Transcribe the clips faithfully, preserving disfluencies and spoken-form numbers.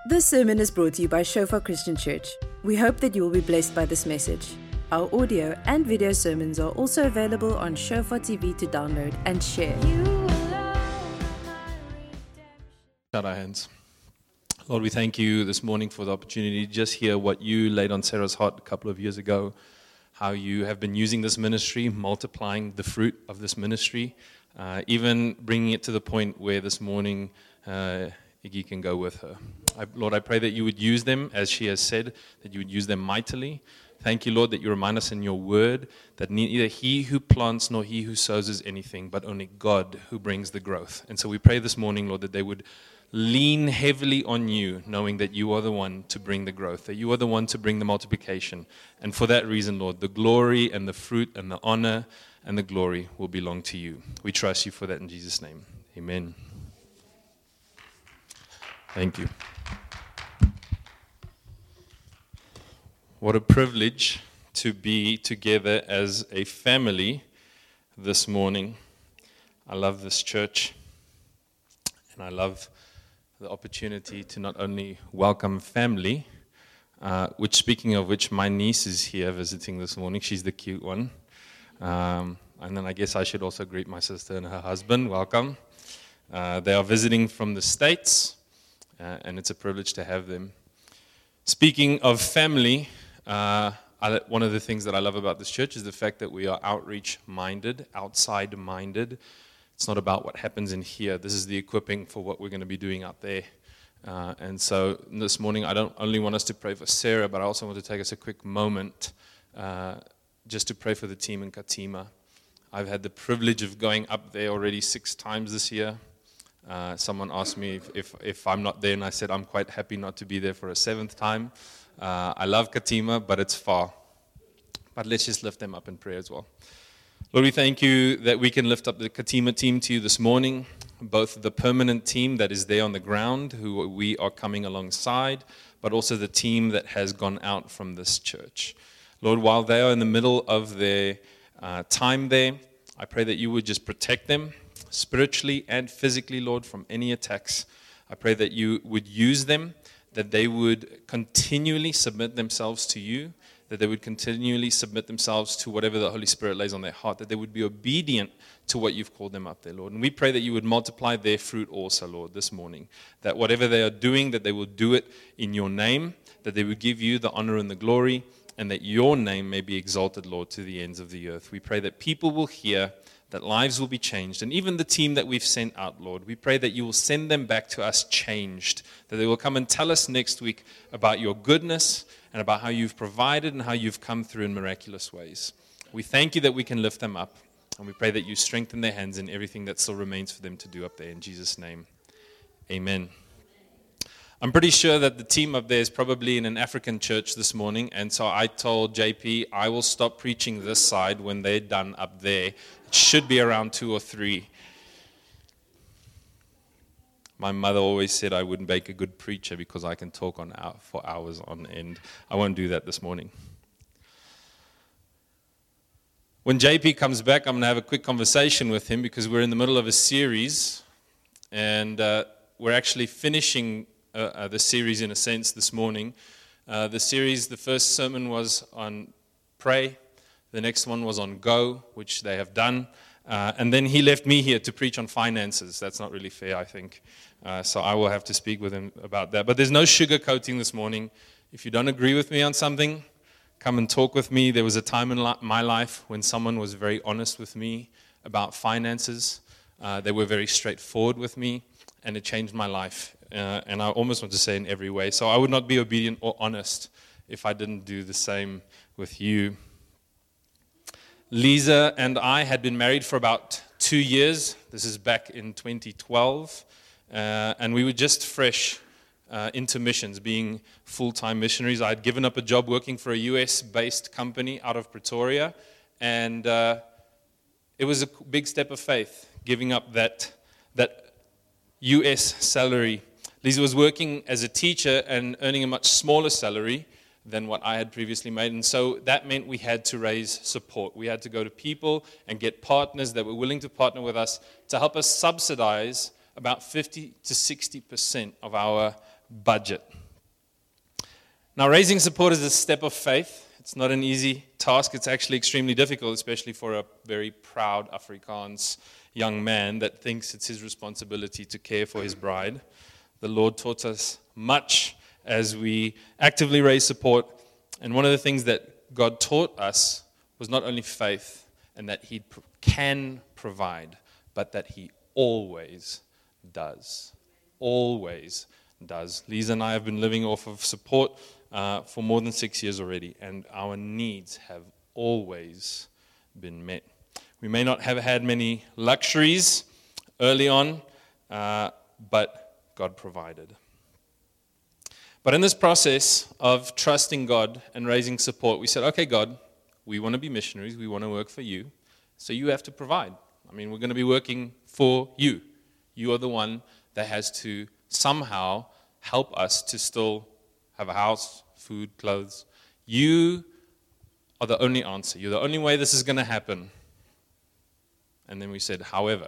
This sermon is brought to you by Shofar Christian Church. We hope that you will be blessed by this message. Our audio and video sermons are also available on Shofar T V to download and share. Shout our hands. Lord, we thank you this morning for the opportunity to just hear what you laid on Sarah's heart a couple of years ago, how you have been using this ministry, multiplying the fruit of this ministry, uh, even bringing it to the point where this morning uh, Iggy can go with her. I, Lord, I pray that you would use them, as she has said, that you would use them mightily. Thank you, Lord, that you remind us in your word that neither he who plants nor he who sows is anything, but only God who brings the growth. And so we pray this morning, Lord, that they would lean heavily on you, knowing that you are the one to bring the growth, that you are the one to bring the multiplication. And for that reason, Lord, the glory and the fruit and the honor and the glory will belong to you. We trust you for that in Jesus' name. Amen. Thank you. What a privilege to be together as a family this morning. I love this church, and I love the opportunity to not only welcome family, uh, which speaking of which, my niece is here visiting this morning. She's the cute one. Um, and then I guess I should also greet my sister and her husband. Welcome. Uh, they are visiting from the States, uh, and it's a privilege to have them. Speaking of family, uh, I, one of the things that I love about this church is the fact that we are outreach-minded, outside-minded. It's not about what happens in here. This is the equipping for what we're going to be doing out there. Uh, and so this morning, I don't only want us to pray for Sarah, but I also want to take us a quick moment uh, just to pray for the team in Katima. I've had the privilege of going up there already six times this year. Uh, someone asked me if, if, if I'm not there, and I said I'm quite happy not to be there for a seventh time. Uh, I love Katima, but it's far. But let's just lift them up in prayer as well. Lord, we thank you that we can lift up the Katima team to you this morning, both the permanent team that is there on the ground, who we are coming alongside, but also the team that has gone out from this church. Lord, while they are in the middle of their uh, time there, I pray that you would just protect them spiritually and physically, Lord, from any attacks. I pray that you would use them, that they would continually submit themselves to you, that they would continually submit themselves to whatever the Holy Spirit lays on their heart, that they would be obedient to what you've called them up there, Lord. And we pray that you would multiply their fruit also, Lord, this morning, that whatever they are doing, that they will do it in your name, that they would give you the honor and the glory, and that your name may be exalted, Lord, to the ends of the earth. We pray that people will hear, that lives will be changed. And even the team that we've sent out, Lord, we pray that you will send them back to us changed, that they will come and tell us next week about your goodness and about how you've provided and how you've come through in miraculous ways. We thank you that we can lift them up, and we pray that you strengthen their hands in everything that still remains for them to do up there. In Jesus' name, amen. I'm pretty sure that the team up there is probably in an African church this morning, and so I told J P, I will stop preaching this side when they're done up there. It should be around two or three. My mother always said I wouldn't make a good preacher because I can talk on hour, for hours on end. I won't do that this morning. When J P comes back, I'm going to have a quick conversation with him because we're in the middle of a series, and uh, we're actually finishing uh, uh, the series in a sense this morning. Uh, the series, the first sermon was on pray. The next one was on go, which they have done. Uh, and then he left me here to preach on finances. That's not really fair, I think. Uh, so I will have to speak with him about that. But there's no sugarcoating this morning. If you don't agree with me on something, come and talk with me. There was a time in li- my life when someone was very honest with me about finances. Uh, they were very straightforward with me, and it changed my life. Uh, and I almost want to say in every way. So I would not be obedient or honest if I didn't do the same with you. Lisa and I had been married for about two years. This is back in twenty twelve. Uh, and we were just fresh uh, into missions, being full-time missionaries. I had given up a job working for a U S-based company out of Pretoria. And uh, it was a big step of faith, giving up that, that U S salary. Lisa was working as a teacher and earning a much smaller salary than what I had previously made. And so that meant we had to raise support. We had to go to people and get partners that were willing to partner with us to help us subsidize about fifty to sixty percent of our budget. Now, raising support is a step of faith. It's not an easy task. It's actually extremely difficult, especially for a very proud Afrikaans young man that thinks it's his responsibility to care for his bride. The Lord taught us much as we actively raise support. And one of the things that God taught us was not only faith and that He can provide, but that He always does. Always does. Lisa and I have been living off of support uh, for more than six years already, and our needs have always been met. We may not have had many luxuries early on, uh, but God provided. But in this process of trusting God and raising support, we said, okay, God, we want to be missionaries. We want to work for you. So you have to provide. I mean, we're going to be working for you. You are the one that has to somehow help us to still have a house, food, clothes. You are the only answer. You're the only way this is going to happen. And then we said, however.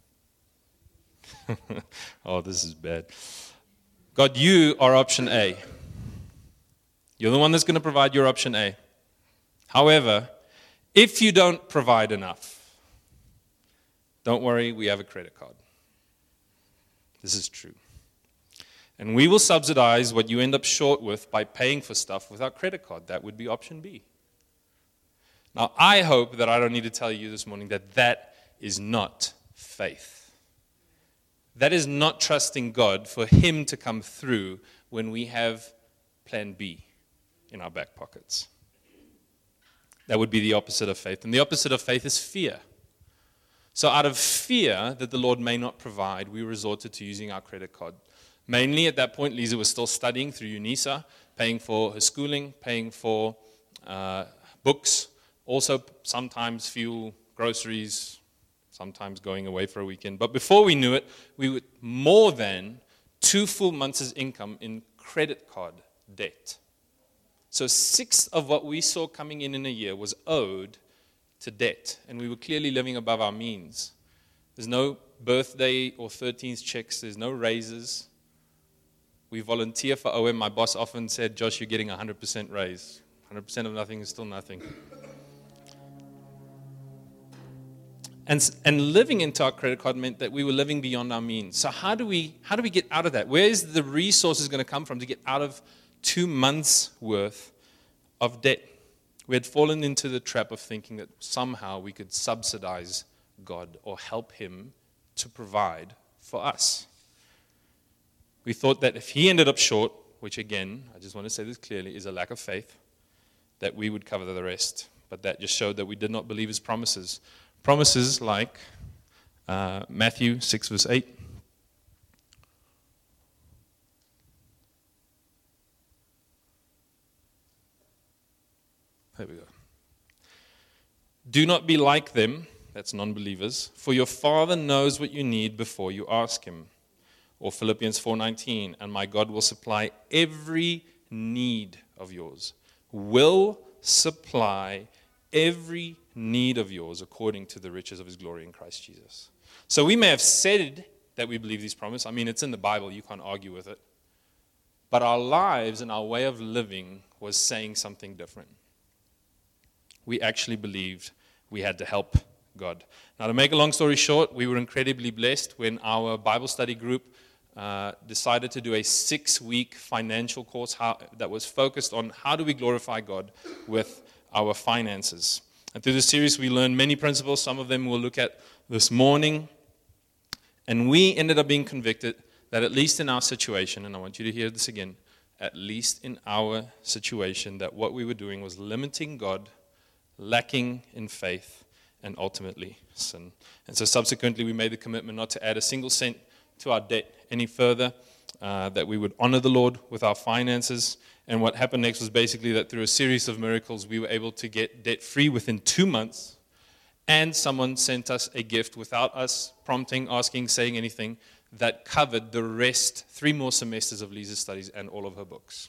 Oh, this is bad. God, you are option A. You're the one that's going to provide your option A. However, if you don't provide enough, don't worry, we have a credit card. This is true. And we will subsidize what you end up short with by paying for stuff with our credit card. That would be option B. Now, I hope that I don't need to tell you this morning that that is not faith. That is not trusting God for Him to come through when we have plan B in our back pockets. That would be the opposite of faith. And the opposite of faith is fear. So out of fear that the Lord may not provide, we resorted to using our credit card. Mainly at that point, Lisa was still studying through UNISA, paying for her schooling, paying for uh, books, also sometimes fuel, groceries, sometimes going away for a weekend. But before we knew it, we were more than two full months' income in credit card debt. So six of what we saw coming in in a year was owed to debt, and we were clearly living above our means. There's no birthday or thirteenth checks. There's no raises. We volunteer for O M. My boss often said, Josh, you're getting a one hundred percent raise. one hundred percent of nothing is still nothing. And, and living into our credit card meant that we were living beyond our means. So how do we how do we get out of that? Where is the resources going to come from to get out of two months' worth of debt? We had fallen into the trap of thinking that somehow we could subsidize God or help Him to provide for us. We thought that if He ended up short, which again, I just want to say this clearly, is a lack of faith, that we would cover the rest. But that just showed that we did not believe His promises. Promises like uh, Matthew six verse eight. There we go. Do not be like them, that's non-believers, for your Father knows what you need before you ask Him. Or Philippians four nineteen, and my God will supply every need of yours. Will supply every need of yours according to the riches of His glory in Christ Jesus. So we may have said that we believe these promises. I mean, it's in the Bible. You can't argue with it. But our lives and our way of living was saying something different. We actually believed we had to help God. Now, to make a long story short, we were incredibly blessed when our Bible study group uh, decided to do a six-week financial course how, that was focused on how do we glorify God with our finances. And through this series, we learned many principles. Some of them we'll look at this morning. And we ended up being convicted that at least in our situation, and I want you to hear this again, at least in our situation, that what we were doing was limiting God, lacking in faith, and ultimately sin. And so subsequently, we made the commitment not to add a single cent to our debt any further, uh, that we would honor the Lord with our finances. And what happened next was basically that through a series of miracles, we were able to get debt-free within two months. And someone sent us a gift without us prompting, asking, saying anything, that covered the rest, three more semesters of Lisa's studies and all of her books.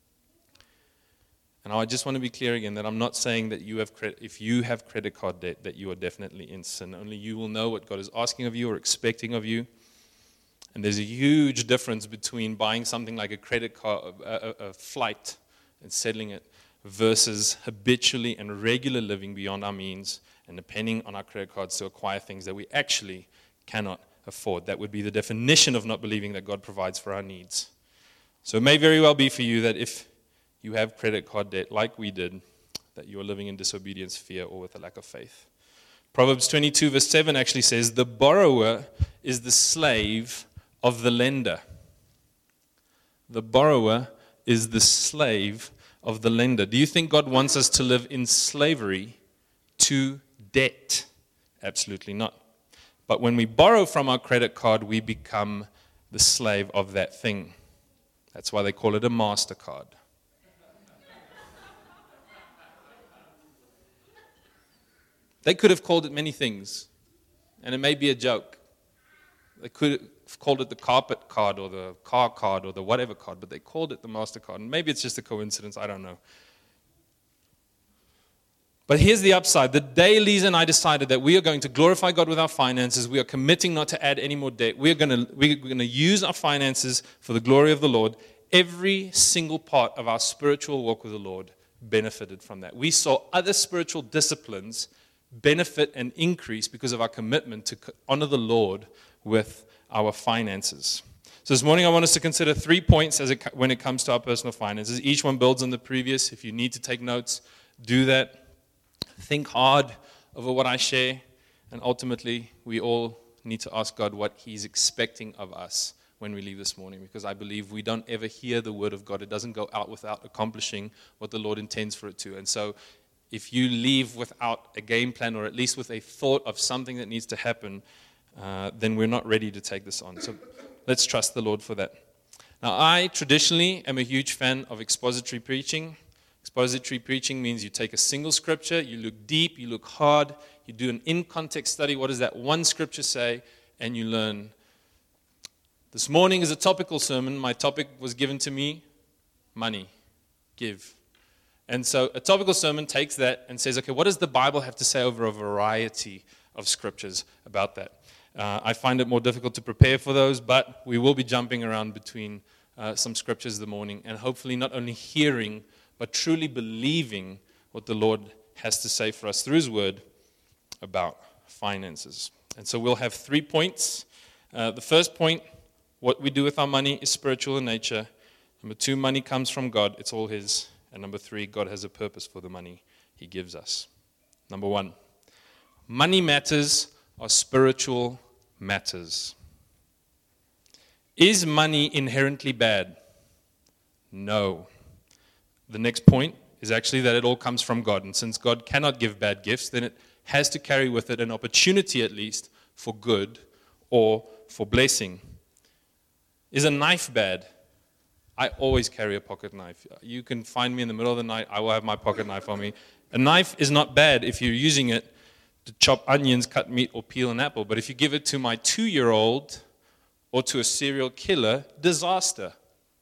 And I just want to be clear again that I'm not saying that you have credit, if you have credit card debt, that you are definitely in sin. Only you will know what God is asking of you or expecting of you. And there's a huge difference between buying something like a credit card, a, a, a flight, and settling it, versus habitually and regular living beyond our means and depending on our credit cards to acquire things that we actually cannot afford. That would be the definition of not believing that God provides for our needs. So it may very well be for you that if you have credit card debt like we did, that you are living in disobedience, fear, or with a lack of faith. Proverbs twenty-two verse seven actually says, the borrower is the slave of the lender. The borrower is the slave of the lender. Do you think God wants us to live in slavery to debt? Absolutely not. But when we borrow from our credit card, we become the slave of that thing. That's why they call it a MasterCard. They could have called it many things, and it may be a joke. They could have called it the carpet card or the car card or the whatever card, but they called it the MasterCard. And maybe it's just a coincidence, I don't know. But here's the upside. The day Lisa and I decided that we are going to glorify God with our finances, we are committing not to add any more debt. We're going to, we're going to use our finances for the glory of the Lord. Every single part of our spiritual walk with the Lord benefited from that. We saw other spiritual disciplines benefit and increase because of our commitment to honor the Lord with our finances. So this morning I want us to consider three points as it, when it comes to our personal finances. Each one builds on the previous. If you need to take notes, do that. Think hard over what I share. And ultimately, we all need to ask God what He's expecting of us when we leave this morning. Because I believe we don't ever hear the word of God. It doesn't go out without accomplishing what the Lord intends for it to. And so if you leave without a game plan, or at least with a thought of something that needs to happen, uh, then we're not ready to take this on. So let's trust the Lord for that. Now, I traditionally am a huge fan of expository preaching. Expository preaching means you take a single scripture, you look deep, you look hard, you do an in-context study. What does that one scripture say? And you learn. This morning is a topical sermon. My topic was given to me, money, give. And so a topical sermon takes that and says, okay, what does the Bible have to say over a variety of scriptures about that? Uh, I find it more difficult to prepare for those, but we will be jumping around between uh, some scriptures this morning and hopefully not only hearing, but truly believing what the Lord has to say for us through His Word about finances. And so we'll have three points. Uh, the first point, what we do with our money is spiritual in nature. Number two, money comes from God. It's all His. And number three, God has a purpose for the money He gives us. Number one, money matters are spiritual matters. Is money inherently bad? No. The next point is actually that it all comes from God. And since God cannot give bad gifts, then it has to carry with it an opportunity at least for good or for blessing. Is a knife bad? I always carry a pocket knife. You can find me in the middle of the night, I will have my pocket knife on me. A knife is not bad if you're using it to chop onions, cut meat, or peel an apple. But if you give it to my two-year-old or to a serial killer, disaster.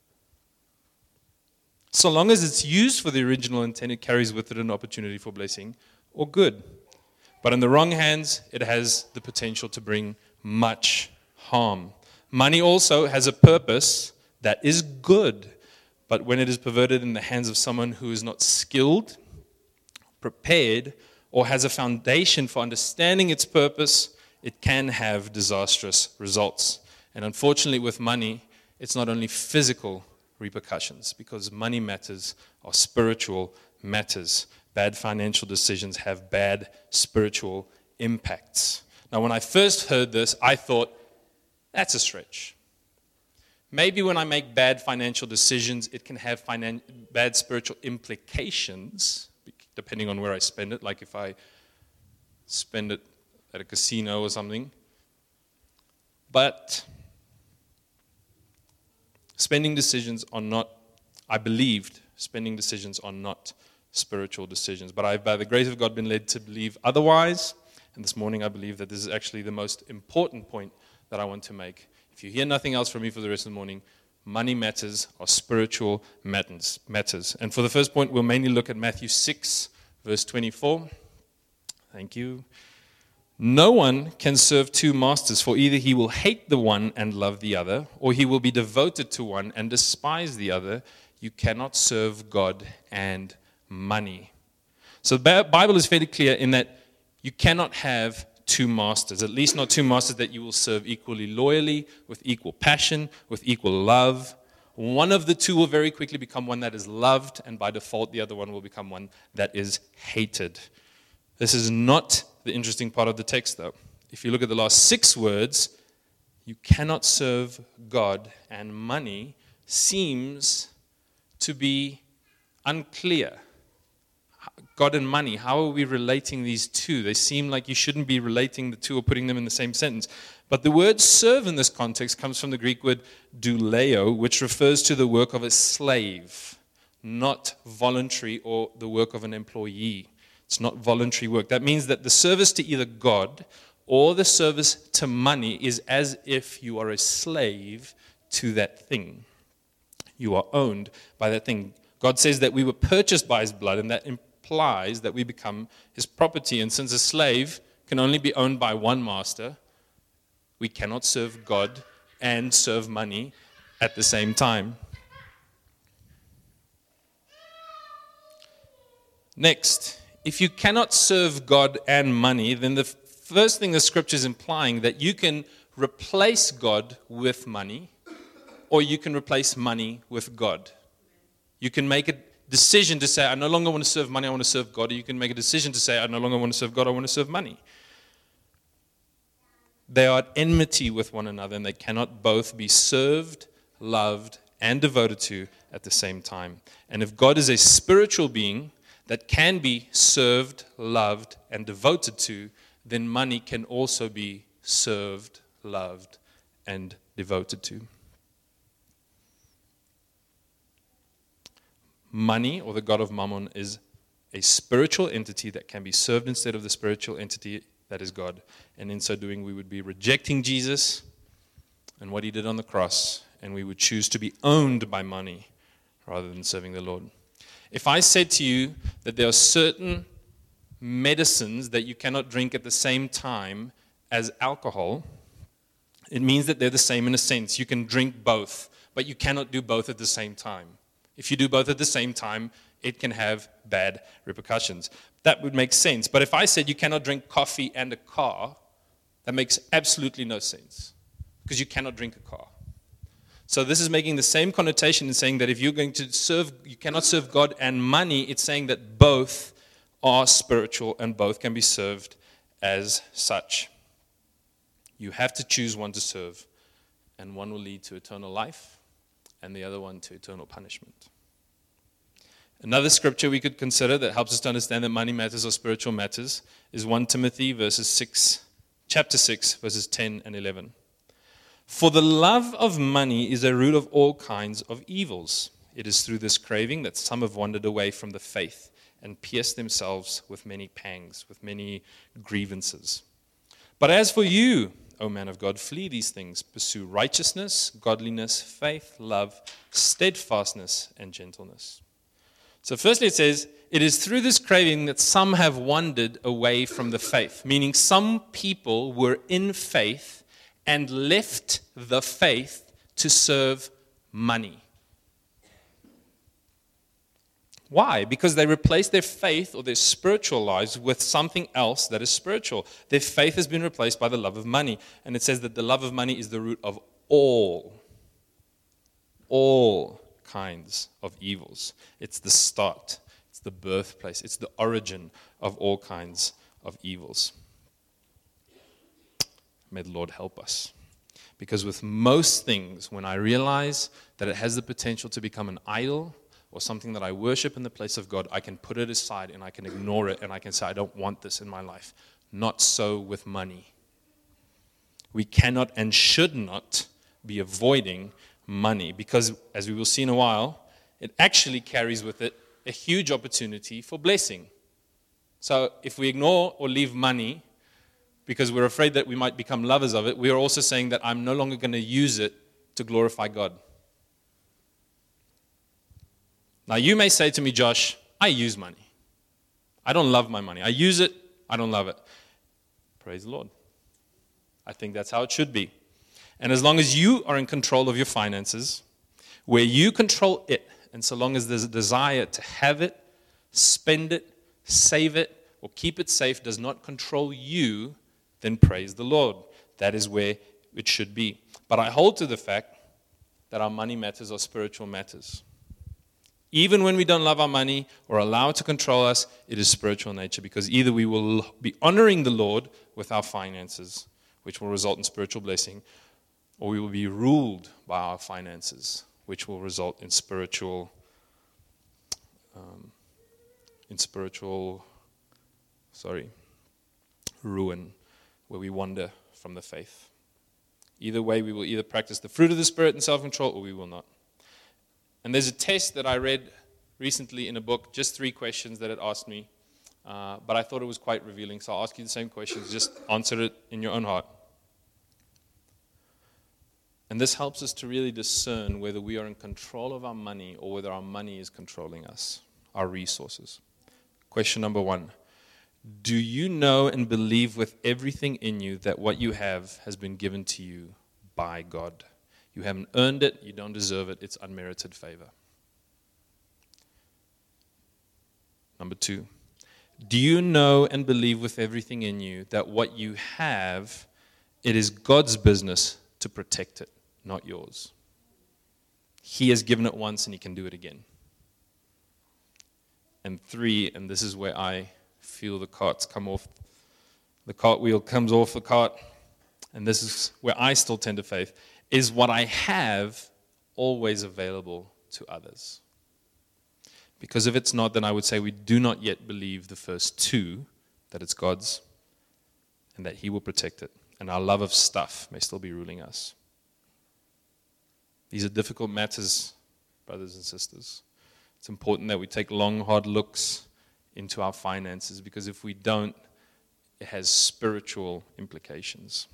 So long as it's used for the original intent, it carries with it an opportunity for blessing or good. But in the wrong hands, it has the potential to bring much harm. Money also has a purpose that is good, but when it is perverted in the hands of someone who is not skilled, prepared, or has a foundation for understanding its purpose, it can have disastrous results. And unfortunately with money, it's not only physical repercussions, because money matters are spiritual matters. Bad financial decisions have bad spiritual impacts. Now when I first heard this, I thought, that's a stretch. Maybe when I make bad financial decisions, it can have finan- bad spiritual implications, depending on where I spend it, like if I spend it at a casino or something. But spending decisions are not, I believed, spending decisions are not spiritual decisions. But I've, by the grace of God, been led to believe otherwise. And this morning I believe that this is actually the most important point that I want to make. If you hear nothing else from me for the rest of the morning, money matters are spiritual matters. matters. And for the first point, we'll mainly look at Matthew six, verse twenty-four. Thank you. No one can serve two masters, for either he will hate the one and love the other, or he will be devoted to one and despise the other. You cannot serve God and money. So the Bible is fairly clear in that you cannot have two masters, at least not two masters that you will serve equally loyally, with equal passion, with equal love. One of the two will very quickly become one that is loved, and by default, the other one will become one that is hated. This is not the interesting part of the text, though. If you look at the last six words, you cannot serve God and money, seems to be unclear. God and money, how are we relating these two? They seem like you shouldn't be relating the two or putting them in the same sentence. But the word serve in this context comes from the Greek word douleo, which refers to the work of a slave, not voluntary or the work of an employee. It's not voluntary work. That means that the service to either God or the service to money is as if you are a slave to that thing. You are owned by that thing. God says that we were purchased by his blood, and that implies that we become his property. And since a slave can only be owned by one master, we cannot serve God and serve money at the same time. Next, if you cannot serve God and money, then the first thing the scripture is implying that you can replace God with money, or you can replace money with God. You can make a decision to say, I no longer want to serve money, I want to serve God. Or you can make a decision to say, I no longer want to serve God, I want to serve money. They are at enmity with one another, and they cannot both be served, loved, and devoted to at the same time. And if God is a spiritual being that can be served, loved, and devoted to, then money can also be served, loved, and devoted to. Money, or the god of Mammon, is a spiritual entity that can be served instead of the spiritual entity that is God. And in so doing, we would be rejecting Jesus and what he did on the cross, and we would choose to be owned by money rather than serving the Lord. If I said to you that there are certain medicines that you cannot drink at the same time as alcohol, it means that they're the same in a sense. You can drink both, but you cannot do both at the same time. If you do both at the same time, it can have bad repercussions. That would make sense. But if I said you cannot drink coffee and a car, that makes absolutely no sense, because you cannot drink a car. So this is making the same connotation in saying that if you're going to serve, you cannot serve God and money, it's saying that both are spiritual and both can be served as such. You have to choose one to serve, and one will lead to eternal life, and the other one to eternal punishment. Another scripture we could consider that helps us to understand that money matters or spiritual matters is First Timothy verses six, chapter six, verses ten and eleven. For the love of money is a root of all kinds of evils. It is through this craving that some have wandered away from the faith and pierced themselves with many pangs, with many grievances. But as for you, O man of God, flee these things. Pursue righteousness, godliness, faith, love, steadfastness, and gentleness. So firstly it says, it is through this craving that some have wandered away from the faith, meaning some people were in faith and left the faith to serve money. Why? Because they replaced their faith or their spiritual lives with something else that is spiritual. Their faith has been replaced by the love of money. And it says that the love of money is the root of all, all kinds of evils. It's the start. It's the birthplace. It's the origin of all kinds of evils. May the Lord help us. Because with most things, when I realize that it has the potential to become an idol or something that I worship in the place of God, I can put it aside and I can ignore it and I can say, I don't want this in my life. Not so with money. We cannot and should not be avoiding money because, as we will see in a while, it actually carries with it a huge opportunity for blessing. So if we ignore or leave money because we're afraid that we might become lovers of it, we are also saying that I'm no longer going to use it to glorify God. Now, you may say to me, Josh, I use money. I don't love my money. I use it, I don't love it. praise the Lord. I think that's how it should be. And as long as you are in control of your finances, where you control it, and so long as there's a desire to have it, spend it, save it, or keep it safe does not control you, then praise the Lord. That is where it should be. But I hold to the fact that our money matters are spiritual matters. Even when we don't love our money or allow it to control us, it is spiritual nature, because either we will be honoring the Lord with our finances, which will result in spiritual blessing, or we will be ruled by our finances, which will result in spiritual, um, in spiritual, sorry, ruin, where we wander from the faith. Either way, we will either practice the fruit of the Spirit and self-control, or we will not. And there's a test that I read recently in a book, just three questions that it asked me, uh, but I thought it was quite revealing, so I'll ask you the same questions, just answer it in your own heart. And this helps us to really discern whether we are in control of our money or whether our money is controlling us, our resources. Question number one. Do you know and believe with everything in you that what you have has been given to you by God? You haven't earned it, you don't deserve it, it's unmerited favor. Number two. Do you know and believe with everything in you that what you have, it is God's business to protect it, not yours? He has given it once and he can do it again. And three, and this is where I feel the carts come off, the cartwheel comes off the cart, and this is where I still tend to faith, is what I have always available to others? Because if it's not, then I would say we do not yet believe the first two, that it's God's, and that he will protect it, and our love of stuff may still be ruling us. These are difficult matters, brothers and sisters. It's important that we take long, hard looks into our finances, because if we don't, it has spiritual implications.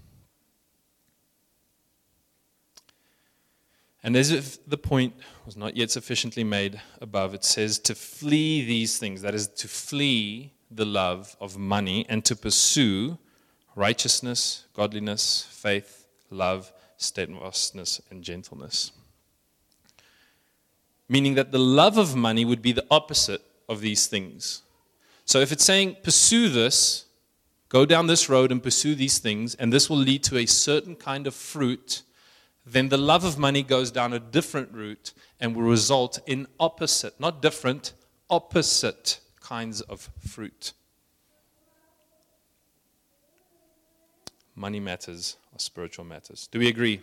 And as if the point was not yet sufficiently made above, it says to flee these things, that is, to flee the love of money and to pursue righteousness, godliness, faith, love, steadfastness, and gentleness. Meaning that the love of money would be the opposite of these things. So if it's saying, pursue this, go down this road and pursue these things, and this will lead to a certain kind of fruit, then the love of money goes down a different route and will result in opposite, not different, opposite kinds of fruit. Money matters are spiritual matters. Do we agree?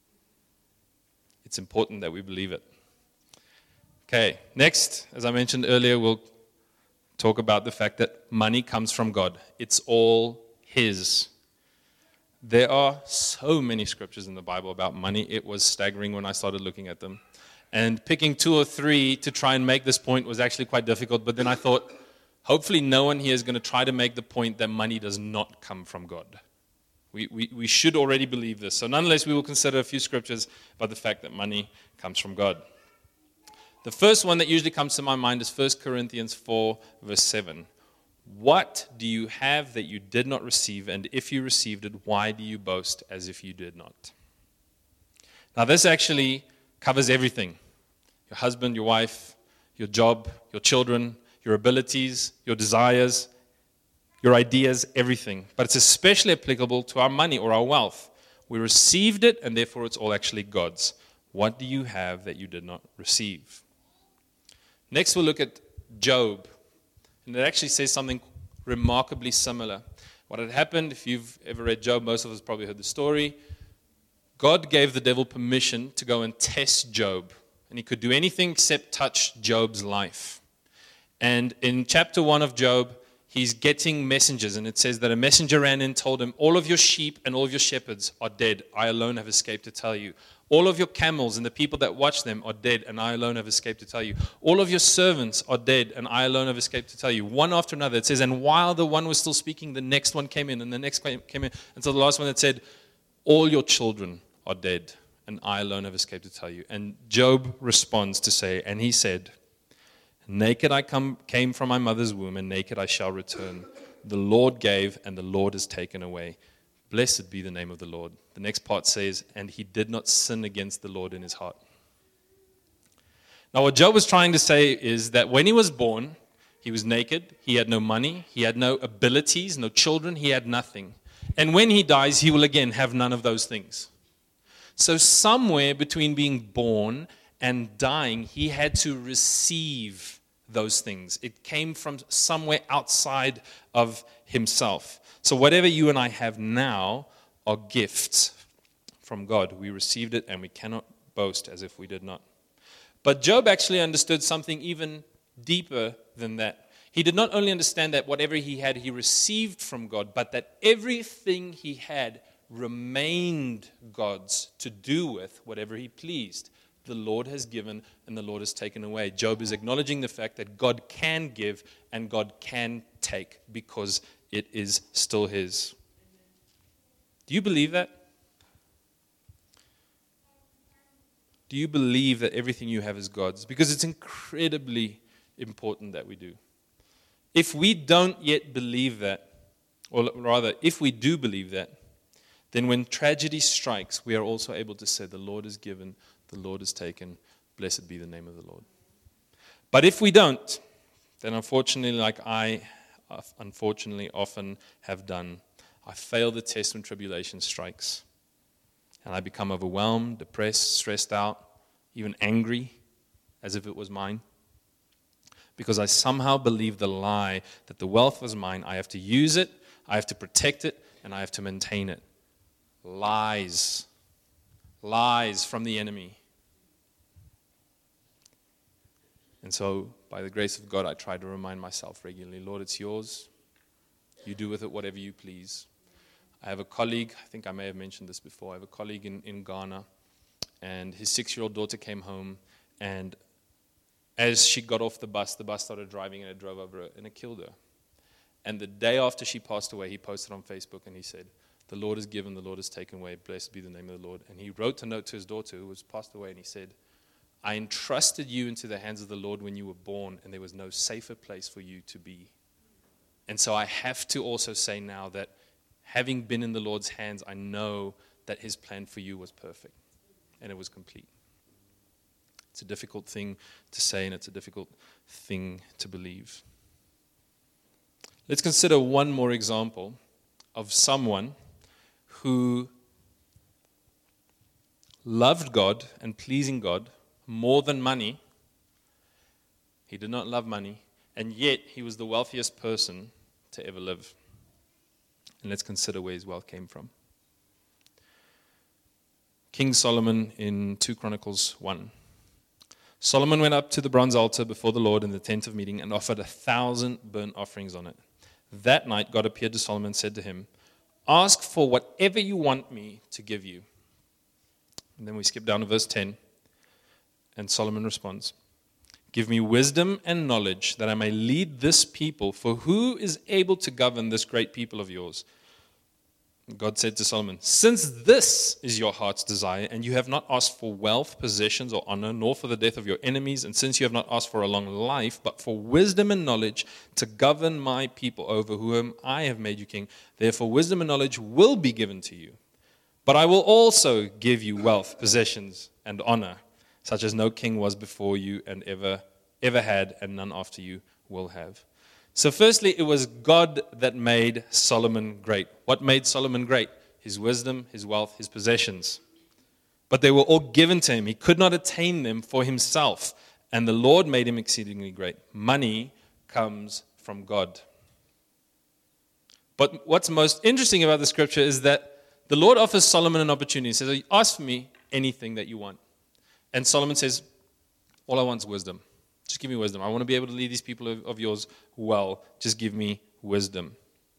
It's important that we believe it. Okay, next, as I mentioned earlier, we'll talk about the fact that money comes from God. It's all His. There are so many scriptures in the Bible about money. It was staggering when I started looking at them. And picking two or three to try and make this point was actually quite difficult. But then I thought, hopefully no one here is going to try to make the point that money does not come from God. We, we, we should already believe this. So nonetheless, we will consider a few scriptures about the fact that money comes from God. The first one that usually comes to my mind is First Corinthians four, verse seven. What do you have that you did not receive? And if you received it, why do you boast as if you did not? Now, this actually covers everything. Your husband, your wife, your job, your children, your abilities, your desires, your ideas, everything. But it's especially applicable to our money or our wealth. We received it, and therefore it's all actually God's. What do you have that you did not receive? Next, we'll look at Job. And it actually says something remarkably similar. What had happened, if you've ever read Job, most of us probably heard the story. God gave the devil permission to go and test Job. And he could do anything except touch Job's life. And in chapter one of Job, he's getting messengers. And it says that a messenger ran in and told him, all of your sheep and all of your shepherds are dead. I alone have escaped to tell you. All of your camels and the people that watch them are dead, and I alone have escaped to tell you. All of your servants are dead, and I alone have escaped to tell you. One after another. It says, and while the one was still speaking, the next one came in, and the next one came in, until the last one that said, all your children are dead, and I alone have escaped to tell you. And Job responds to say, and he said, naked I come, came from my mother's womb, and naked I shall return. the Lord gave, and the Lord has taken away. Blessed be the name of the Lord. The next part says, and he did not sin against the Lord in his heart. Now what Job was trying to say is that when he was born, he was naked, he had no money, he had no abilities, no children, he had nothing. And when he dies, he will again have none of those things. So somewhere between being born and dying, he had to receive those things. It came from somewhere outside of himself. So whatever you and I have now are gifts from God. We received it and we cannot boast as if we did not. But Job actually understood something even deeper than that. He did not only understand that whatever he had, he received from God, but that everything he had remained God's to do with whatever he pleased. The Lord has given and the Lord has taken away. Job is acknowledging the fact that God can give and God can take because it is still his. Do you believe that? Do you believe that everything you have is God's? Because it's incredibly important that we do. If we don't yet believe that, or rather, if we do believe that, then when tragedy strikes, we are also able to say, the Lord has given, the Lord has taken, blessed be the name of the Lord. But if we don't, then unfortunately, like I unfortunately often have done, I fail the test when tribulation strikes. And I become overwhelmed, depressed, stressed out, even angry, as if it was mine. Because I somehow believe the lie that the wealth was mine. I have to use it, I have to protect it, and I have to maintain it. Lies. Lies from the enemy. And so, by the grace of God, I try to remind myself regularly, Lord, it's yours. You do with it whatever you please. I have a colleague, I think I may have mentioned this before, I have a colleague in, in Ghana, and his six-year-old daughter came home, and as she got off the bus, the bus started driving, and it drove over her, and it killed her. And the day after she passed away, he posted on Facebook, and he said, the Lord has given, the Lord has taken away, blessed be the name of the Lord. And he wrote a note to his daughter who was passed away, and he said, I entrusted you into the hands of the Lord when you were born, and there was no safer place for you to be. And so I have to also say now that having been in the Lord's hands, I know that his plan for you was perfect, and it was complete. It's a difficult thing to say, and it's a difficult thing to believe. Let's consider one more example of someone who loved God and pleasing God more than money. He did not love money, and yet he was the wealthiest person to ever live. And let's consider where his wealth came from. King Solomon in Second Chronicles one. Solomon went up to the bronze altar before the Lord in the tent of meeting and offered a thousand burnt offerings on it. That night God appeared to Solomon and said to him, ask for whatever you want me to give you. And then we skip down to verse ten. And Solomon responds, give me wisdom and knowledge that I may lead this people, for who is able to govern this great people of yours? God said to Solomon, since this is your heart's desire, and you have not asked for wealth, possessions, or honor, nor for the death of your enemies, and since you have not asked for a long life, but for wisdom and knowledge to govern my people over whom I have made you king, therefore wisdom and knowledge will be given to you. But I will also give you wealth, possessions, and honor, such as no king was before you and ever, ever had, and none after you will have. So firstly, it was God that made Solomon great. What made Solomon great? His wisdom, his wealth, his possessions. But they were all given to him. He could not attain them for himself. And the Lord made him exceedingly great. Money comes from God. But what's most interesting about the scripture is that the Lord offers Solomon an opportunity. He says, ask for me anything that you want. And Solomon says, all I want is wisdom. Just give me wisdom. I want to be able to lead these people of, of yours well. Just give me wisdom.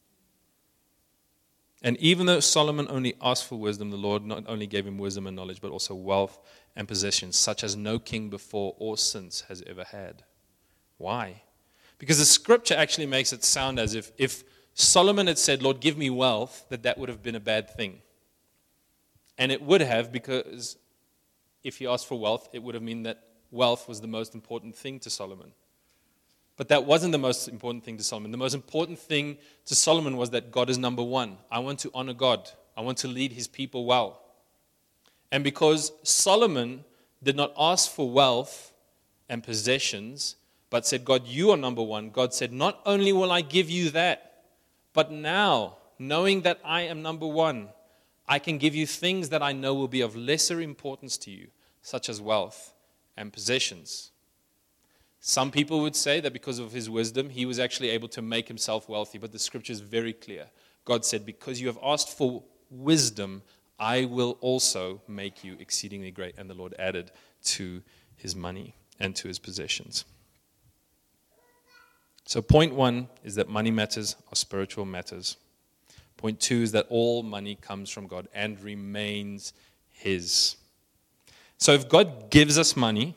And even though Solomon only asked for wisdom, the Lord not only gave him wisdom and knowledge, but also wealth and possessions, such as no king before or since has ever had. Why? Because the scripture actually makes it sound as if if Solomon had said, Lord, give me wealth, that that would have been a bad thing. And it would have, because if he asked for wealth, it would have meant that wealth was the most important thing to Solomon. But that wasn't the most important thing to Solomon. The most important thing to Solomon was that God is number one. I want to honor God. I want to lead his people well. And because Solomon did not ask for wealth and possessions, but said, God, you are number one, God said, not only will I give you that, but now, knowing that I am number one, I can give you things that I know will be of lesser importance to you, such as wealth and possessions. Some people would say that because of his wisdom, he was actually able to make himself wealthy, but the scripture is very clear. God said, because you have asked for wisdom, I will also make you exceedingly great. And the Lord added to his money and to his possessions. So point one is that money matters are spiritual matters. Point two is that all money comes from God and remains his. So if God gives us money,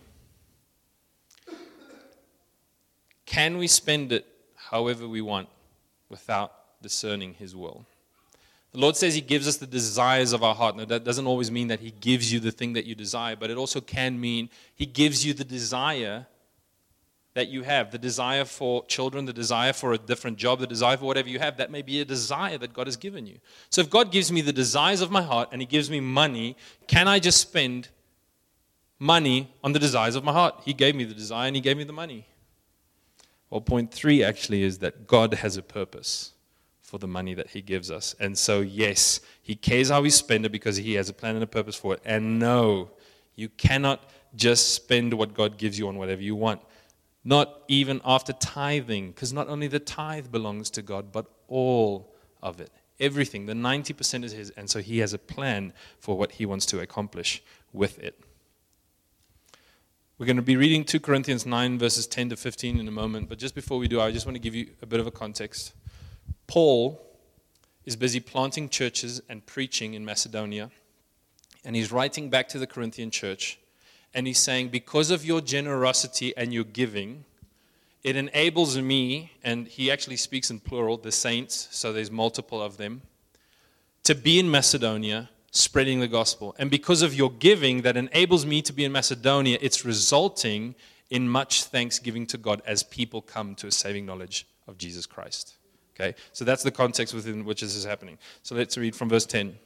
can we spend it however we want without discerning his will? The Lord says he gives us the desires of our heart. Now, that doesn't always mean that he gives you the thing that you desire, but it also can mean he gives you the desire that you have, the desire for children, the desire for a different job, the desire for whatever you have. That may be a desire that God has given you. So if God gives me the desires of my heart and he gives me money, can I just spend money on the desires of my heart? He gave me the desire and he gave me the money. Well, point three actually is that God has a purpose for the money that he gives us. And so, yes, he cares how we spend it because he has a plan and a purpose for it. And no, you cannot just spend what God gives you on whatever you want. Not even after tithing, because not only the tithe belongs to God, but all of it. Everything, the ninety percent is his, and so he has a plan for what he wants to accomplish with it. We're going to be reading two Corinthians nine, verses ten to fifteen in a moment, but just before we do, I just want to give you a bit of a context. Paul is busy planting churches and preaching in Macedonia, and he's writing back to the Corinthian church. And he's saying, because of your generosity and your giving, it enables me, and he actually speaks in plural, the saints, so there's multiple of them, to be in Macedonia spreading the gospel. And because of your giving that enables me to be in Macedonia, it's resulting in much thanksgiving to God as people come to a saving knowledge of Jesus Christ. Okay, so that's the context within which this is happening. So let's read from verse ten.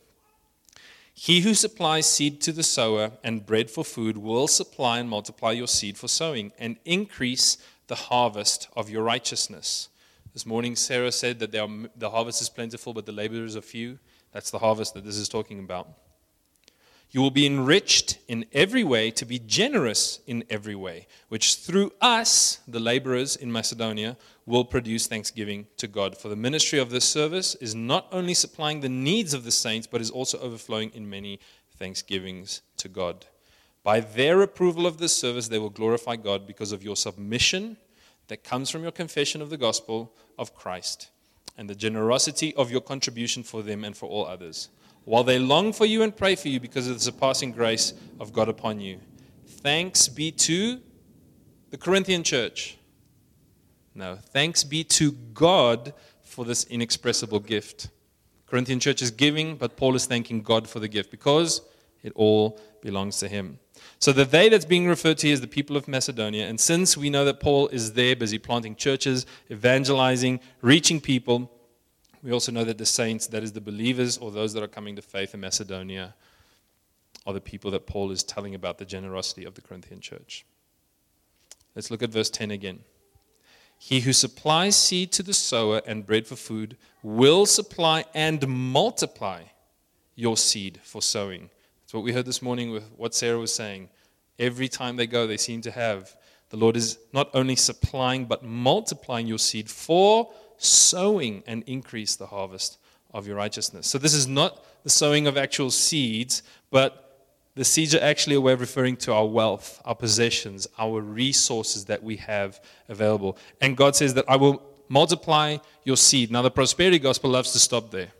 He who supplies seed to the sower and bread for food will supply and multiply your seed for sowing and increase the harvest of your righteousness. This morning, Sarah said that there are, the harvest is plentiful, but the laborers are few. That's the harvest that this is talking about. You will be enriched in every way to be generous in every way, which through us, the laborers in Macedonia, will produce thanksgiving to God. For the ministry of this service is not only supplying the needs of the saints, but is also overflowing in many thanksgivings to God. By their approval of this service, they will glorify God because of your submission that comes from your confession of the gospel of Christ and the generosity of your contribution for them and for all others, while they long for you and pray for you because of the surpassing grace of God upon you. Thanks be to the Corinthian church. No, thanks be to God for this inexpressible gift. Corinthian church is giving, but Paul is thanking God for the gift because it all belongs to him. So the they that's being referred to here is the people of Macedonia. And since we know that Paul is there busy planting churches, evangelizing, reaching people, we also know that the saints, that is the believers or those that are coming to faith in Macedonia, are the people that Paul is telling about the generosity of the Corinthian church. Let's look at verse ten again. He who supplies seed to the sower and bread for food will supply and multiply your seed for sowing. That's what we heard this morning with what Sarah was saying. Every time they go, they seem to have. The Lord is not only supplying, but multiplying your seed for sowing and increase the harvest of your righteousness. So this is not the sowing of actual seeds, but the seeds are actually a way of referring to our wealth, our possessions, our resources that we have available. And God says that I will multiply your seed. Now the prosperity gospel loves to stop there.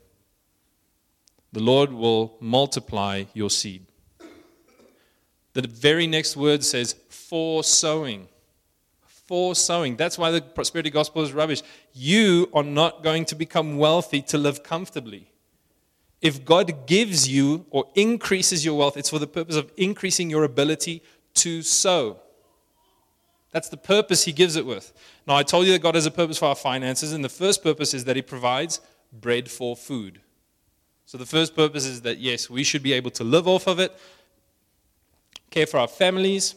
The Lord will multiply your seed. The very next word says, for sowing. For sowing. That's why the prosperity gospel is rubbish. You are not going to become wealthy to live comfortably. If God gives you or increases your wealth, it's for the purpose of increasing your ability to sow. That's the purpose he gives it with. Now, I told you that God has a purpose for our finances, and the first purpose is that he provides bread for food. So the first purpose is that, yes, we should be able to live off of it, care for our families,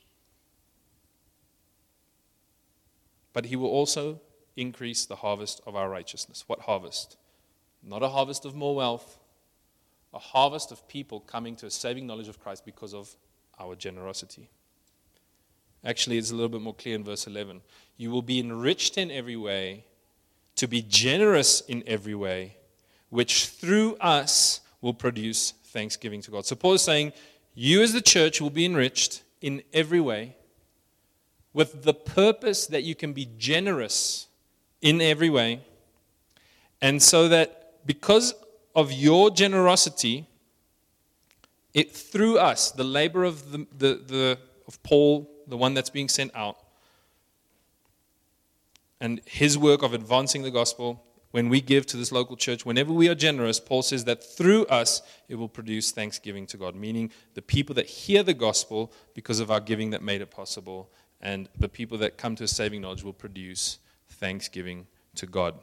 but he will also increase the harvest of our righteousness. What harvest? Not a harvest of more wealth, a harvest of people coming to a saving knowledge of Christ because of our generosity. Actually, it's a little bit more clear in verse eleven. You will be enriched in every way, to be generous in every way, which through us will produce thanksgiving to God. So Paul is saying, you as the church will be enriched in every way, with the purpose that you can be generous in every way, and so that because of your generosity, it through us, the labor of the, the, the of Paul, the one that's being sent out, and his work of advancing the gospel, when we give to this local church, whenever we are generous, Paul says that through us, it will produce thanksgiving to God, meaning the people that hear the gospel because of our giving that made it possible, and the people that come to a saving knowledge will produce thanksgiving to God.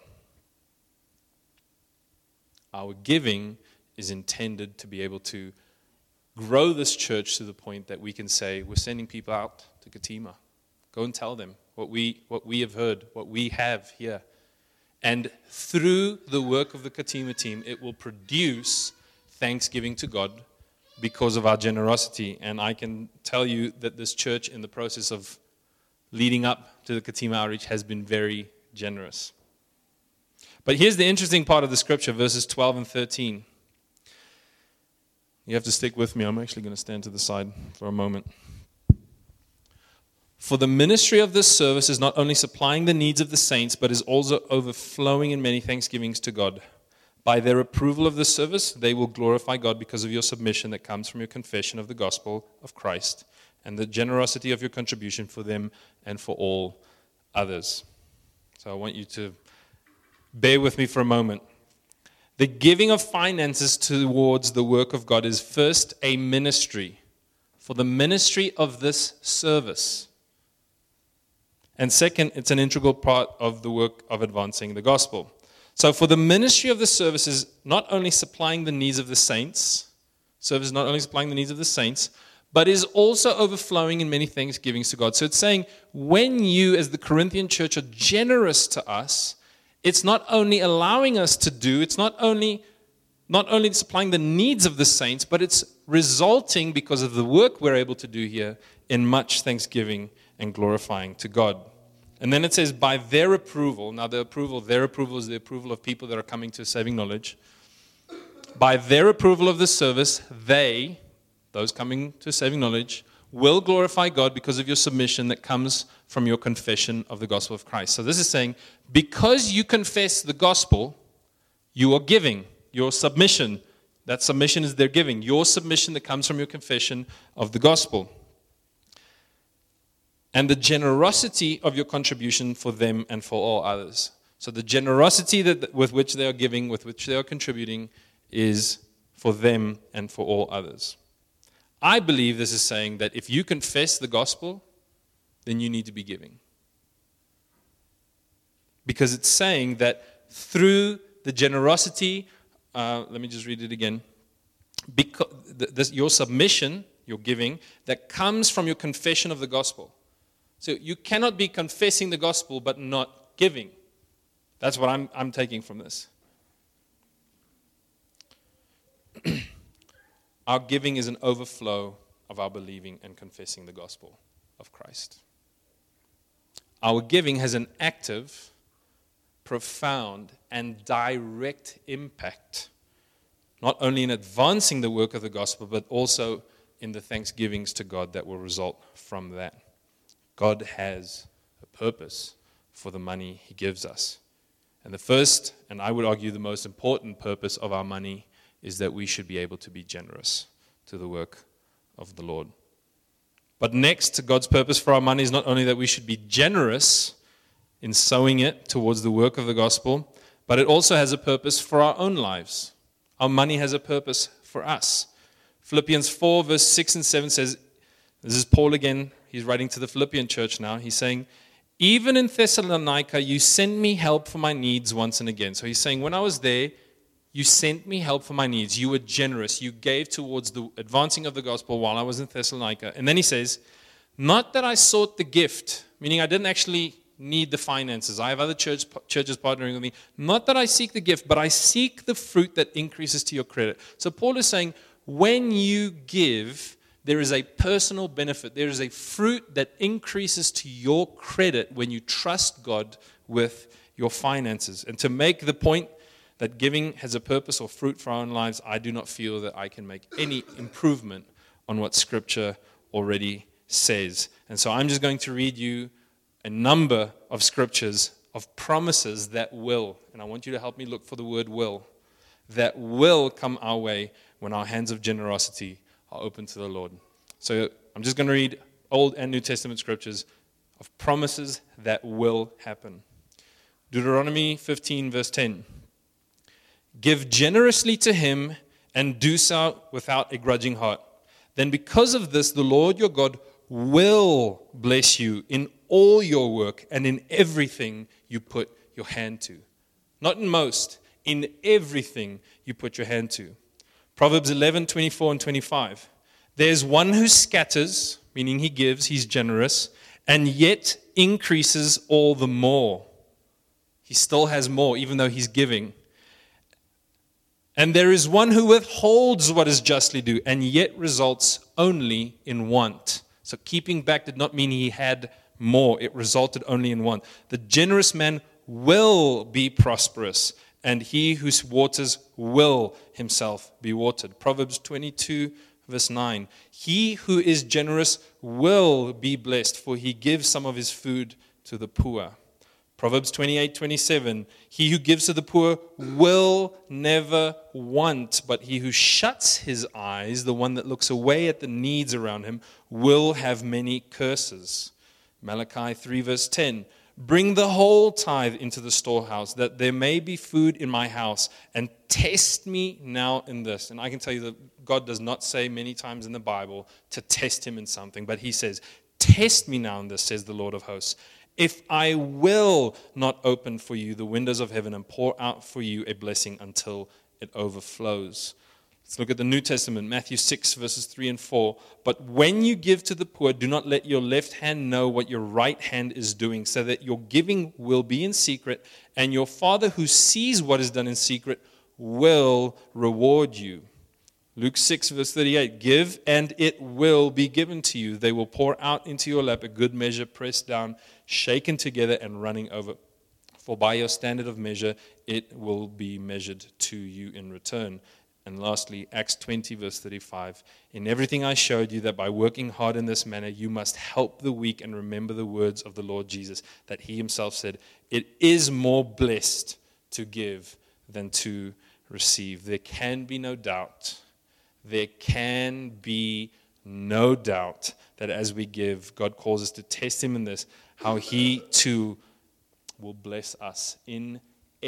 Our giving is intended to be able to grow this church to the point that we can say, we're sending people out to Katima. Go and tell them what we what we have heard, what we have here. And through the work of the Katima team, it will produce thanksgiving to God because of our generosity. And I can tell you that this church, in the process of leading up to the Katima outreach, has been very generous. But here's the interesting part of the scripture, verses twelve and thirteen. You have to stick with me. I'm actually going to stand to the side for a moment. For the ministry of this service is not only supplying the needs of the saints, but is also overflowing in many thanksgivings to God. By their approval of this service, they will glorify God because of your submission that comes from your confession of the gospel of Christ and the generosity of your contribution for them and for all others. So I want you to bear with me for a moment. The giving of finances towards the work of God is first a ministry for the ministry of this service. And second, it's an integral part of the work of advancing the gospel. So for the ministry of the service is not only supplying the needs of the saints, service is not only supplying the needs of the saints, but is also overflowing in many thanksgivings to God. So it's saying, when you as the Corinthian church are generous to us, it's not only allowing us to do, it's not only not only supplying the needs of the saints, but it's resulting, because of the work we're able to do here, in much thanksgiving and glorifying to God. And then it says, by their approval, now the approval, their approval is the approval of people that are coming to saving knowledge. By their approval of the service, they, those coming to saving knowledge, will glorify God because of your submission that comes from your confession of the gospel of Christ. So this is saying, because you confess the gospel, you are giving. Your submission, that submission is their giving. Your submission that comes from your confession of the gospel. And the generosity of your contribution for them and for all others. So the generosity that with which they are giving, with which they are contributing, is for them and for all others. I believe this is saying that if you confess the gospel, then you need to be giving. Because it's saying that through the generosity, uh, let me just read it again, because this, your submission, your giving, that comes from your confession of the gospel. So you cannot be confessing the gospel but not giving. That's what I'm, I'm taking from this. Our giving is an overflow of our believing and confessing the gospel of Christ. Our giving has an active, profound, and direct impact, not only in advancing the work of the gospel, but also in the thanksgivings to God that will result from that. God has a purpose for the money he gives us. And the first, and I would argue the most important purpose of our money, is that we should be able to be generous to the work of the Lord. But next, God's purpose for our money is not only that we should be generous in sowing it towards the work of the gospel, but it also has a purpose for our own lives. Our money has a purpose for us. Philippians four, verse six and seven says, this is Paul again, he's writing to the Philippian church now. He's saying, even in Thessalonica, you sent me help for my needs once and again. So he's saying, when I was there, you sent me help for my needs. You were generous. You gave towards the advancing of the gospel while I was in Thessalonica. And then he says, not that I sought the gift, meaning I didn't actually need the finances. I have other church, churches partnering with me. Not that I seek the gift, but I seek the fruit that increases to your credit. So Paul is saying, when you give, there is a personal benefit. There is a fruit that increases to your credit when you trust God with your finances. And to make the point that giving has a purpose or fruit for our own lives, I do not feel that I can make any improvement on what Scripture already says. And so I'm just going to read you a number of scriptures of promises that will, and I want you to help me look for the word will, that will come our way when our hands of generosity are open to the Lord. So I'm just going to read Old and New Testament scriptures of promises that will happen. Deuteronomy fifteen, verse ten. Give generously to him and do so without a grudging heart. Then because of this, the Lord your God will bless you in all your work and in everything you put your hand to. Not in most, in everything you put your hand to. Proverbs eleven, twenty-four and twenty-five. There's one who scatters, meaning he gives, he's generous, and yet increases all the more. He still has more, even though he's giving. And there is one who withholds what is justly due, and yet results only in want. So keeping back did not mean he had more. It resulted only in want. The generous man will be prosperous, and he who waters will himself be watered. Proverbs twenty-two, verse nine. He who is generous will be blessed, for he gives some of his food to the poor. Proverbs twenty-eight, twenty-seven. He who gives to the poor will never want, but he who shuts his eyes, the one that looks away at the needs around him, will have many curses. Malachi three, verse ten. Bring the whole tithe into the storehouse, that there may be food in my house, and test me now in this. And I can tell you that God does not say many times in the Bible to test him in something, but he says, test me now in this, says the Lord of hosts. If I will not open for you the windows of heaven and pour out for you a blessing until it overflows. Let's look at the New Testament, Matthew six, verses three and four. But when you give to the poor, do not let your left hand know what your right hand is doing, so that your giving will be in secret, and your Father who sees what is done in secret will reward you. Luke six, verse thirty-eight, give and it will be given to you. They will pour out into your lap a good measure, pressed down, shaken together, and running over. For by your standard of measure, it will be measured to you in return. And lastly, Acts twenty, verse thirty-five, in everything I showed you that by working hard in this manner, you must help the weak and remember the words of the Lord Jesus, that he himself said, it is more blessed to give than to receive. There can be no doubt. There can be no doubt that as we give, God calls us to test him in this, how he too will bless us in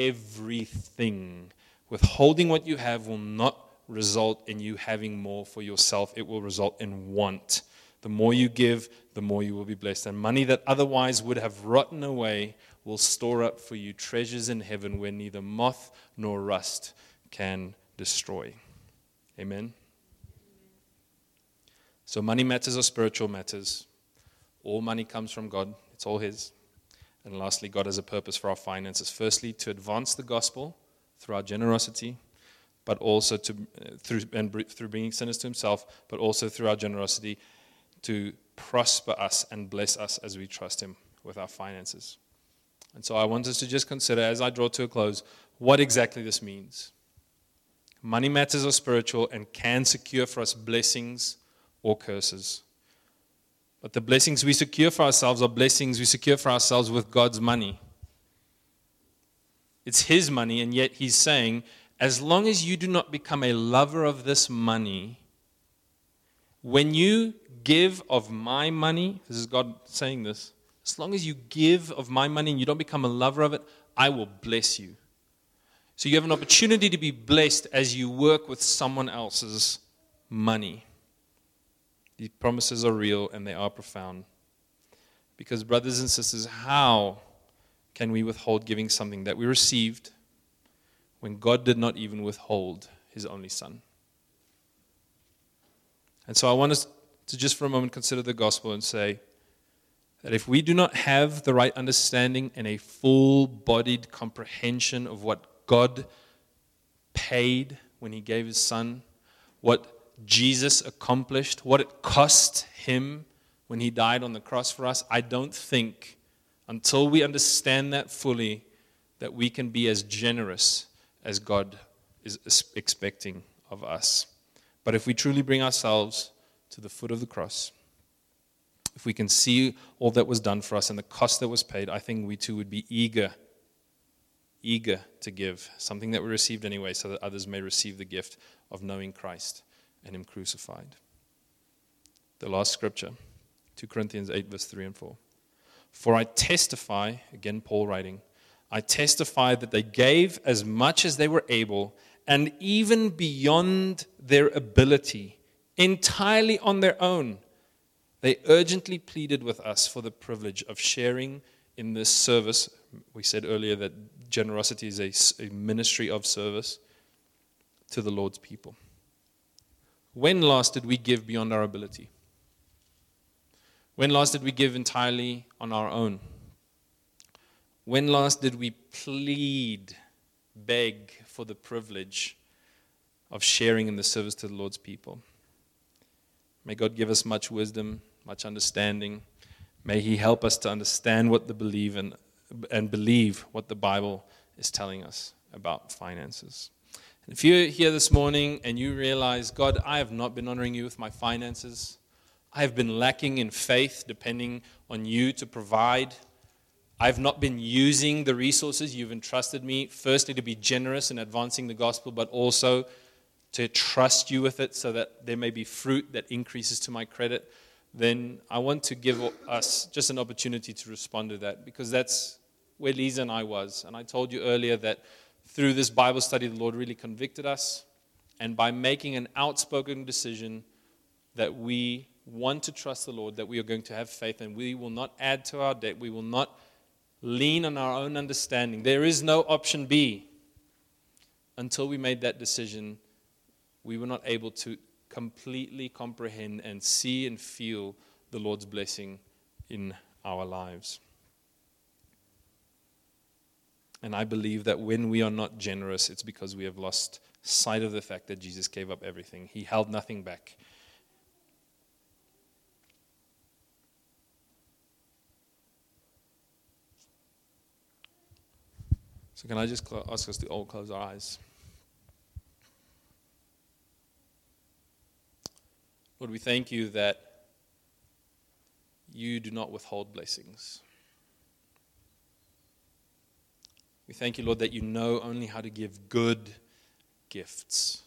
everything. Withholding what you have will not result in you having more for yourself. It will result in want. The more you give, the more you will be blessed. And money that otherwise would have rotten away will store up for you treasures in heaven where neither moth nor rust can destroy. Amen. So money matters are spiritual matters. All money comes from God. It's all his. And lastly, God has a purpose for our finances. Firstly, to advance the gospel through our generosity, but also to uh, through and through bringing sinners to himself, but also through our generosity to prosper us and bless us as we trust him with our finances. And so I want us to just consider, as I draw to a close, what exactly this means. Money matters are spiritual and can secure for us blessings or curses. But the blessings we secure for ourselves are blessings we secure for ourselves with God's money. It's his money, and yet he's saying, as long as you do not become a lover of this money, when you give of my money, this is God saying this, as long as you give of my money and you don't become a lover of it, I will bless you. So you have an opportunity to be blessed as you work with someone else's money. These promises are real and they are profound. Because, brothers and sisters, how can we withhold giving something that we received when God did not even withhold his only Son? And so I want us to just for a moment consider the gospel and say that if we do not have the right understanding and a full-bodied comprehension of what God paid when he gave his Son, what Jesus accomplished, what it cost him when he died on the cross for us, I don't think, until we understand that fully, that we can be as generous as God is expecting of us. But if we truly bring ourselves to the foot of the cross, if we can see all that was done for us and the cost that was paid, I think we too would be eager, eager to give something that we received anyway, so that others may receive the gift of knowing Christ and him crucified. The last scripture, Second Corinthians eight, verse three and four. For I testify, again Paul writing, I testify that they gave as much as they were able, and even beyond their ability, entirely on their own. They urgently pleaded with us for the privilege of sharing in this service. We said earlier that generosity is a, a ministry of service to the Lord's people. When last did we give beyond our ability? When last did we give entirely on our own? When last did we plead, beg for the privilege of sharing in the service to the Lord's people? May God give us much wisdom, much understanding. May he help us to understand what the believe and, and believe what the Bible is telling us about finances. And if you're here this morning and you realize, God, I have not been honoring you with my finances. I have been lacking in faith, depending on you to provide. I've not been using the resources you've entrusted me, firstly to be generous in advancing the gospel, but also to trust you with it so that there may be fruit that increases to my credit. Then I want to give us just an opportunity to respond to that, because that's where Lisa and I was. And I told you earlier that through this Bible study, the Lord really convicted us. And by making an outspoken decision that we want to trust the Lord, that we are going to have faith, and we will not add to our debt, we will not lean on our own understanding. There is no option B. Until we made that decision, we were not able to completely comprehend and see and feel the Lord's blessing in our lives. And I believe that when we are not generous, it's because we have lost sight of the fact that Jesus gave up everything. He held nothing back. So can I just ask us to all close our eyes? Lord, we thank you that you do not withhold blessings. We thank you, Lord, that you know only how to give good gifts.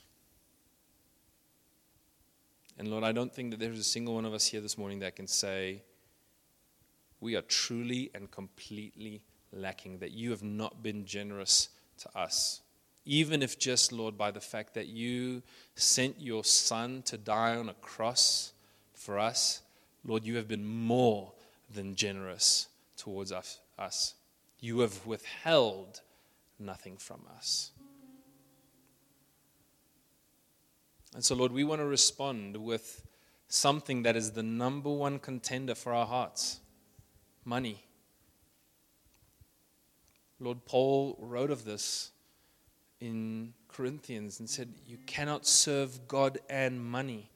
And Lord, I don't think that there's a single one of us here this morning that can say we are truly and completely lacking, that you have not been generous to us. Even if just, Lord, by the fact that you sent your Son to die on a cross for us, Lord, you have been more than generous towards us. You have withheld nothing from us. And so, Lord, we want to respond with something that is the number one contender for our hearts: money. Lord, Paul wrote of this in Corinthians and said, you cannot serve God and money.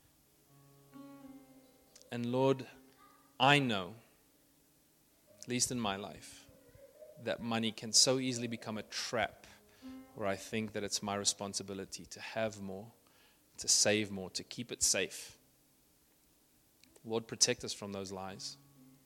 And Lord, I know, at least in my life, that money can so easily become a trap where I think that it's my responsibility to have more, to save more, to keep it safe. Lord, protect us from those lies.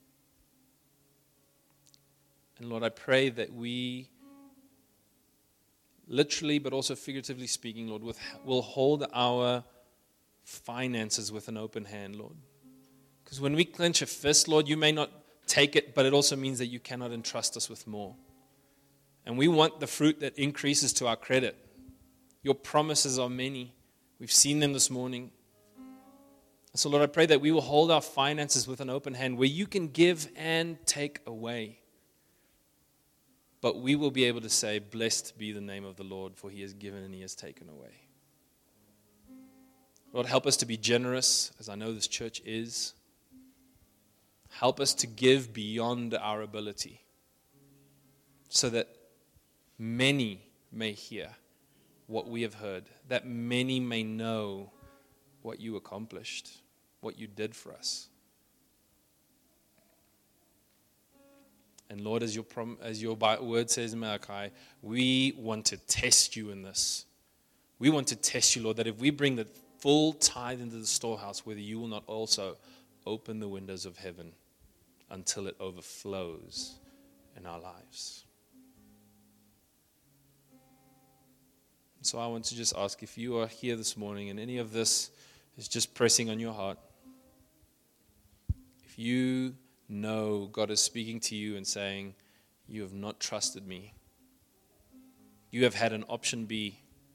And Lord, I pray that we, literally but also figuratively speaking, Lord, will hold our finances with an open hand, Lord. Because when we clench a fist, Lord, you may not take it, but it also means that you cannot entrust us with more. And we want the fruit that increases to our credit. Your promises are many. We've seen them this morning. So Lord, I pray that we will hold our finances with an open hand where you can give and take away. But we will be able to say, blessed be the name of the Lord, for he has given and he has taken away. Lord, help us to be generous, as I know this church is. Help us to give beyond our ability, so that many may hear what we have heard, that many may know what you accomplished, what you did for us. And Lord, as your prom- as your word says in Malachi, we want to test you in this. We want to test you, Lord, that if we bring the full tithe into the storehouse, whether you will not also open the windows of heaven until it overflows in our lives. So I want to just ask, if you are here this morning and any of this is just pressing on your heart, if you know God is speaking to you and saying, you have not trusted me, you have had an option B,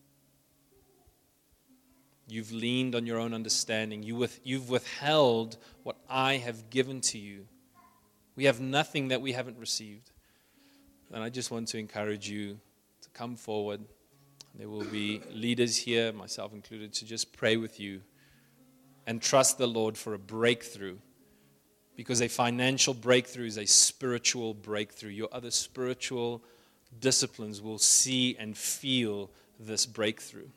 you've leaned on your own understanding, you with, you've withheld what I have given to you, we have nothing that we haven't received, and I just want to encourage you to come forward. There will be leaders here, myself included, to just pray with you and trust the Lord for a breakthrough, because a financial breakthrough is a spiritual breakthrough. Your other spiritual disciplines will see and feel this breakthrough.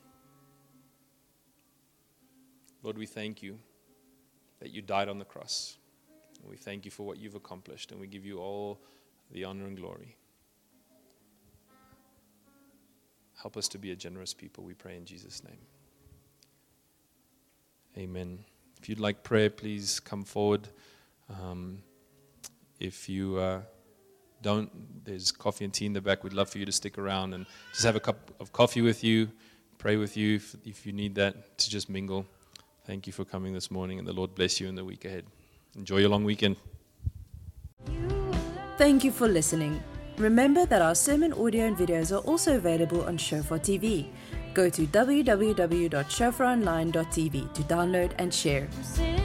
Lord, we thank you that you died on the cross. We thank you for what you've accomplished, and we give you all the honor and glory. Help us to be a generous people, we pray in Jesus' name. Amen. If you'd like prayer, please come forward. Um, if you uh, don't, there's coffee and tea in the back. We'd love for you to stick around and just have a cup of coffee with you, pray with you if, if you need that, to just mingle. Thank you for coming this morning, and the Lord bless you in the week ahead. Enjoy your long weekend. Thank you for listening. Remember that our sermon audio and videos are also available on Shofar T V. Go to w w w dot shofar online dot t v to download and share.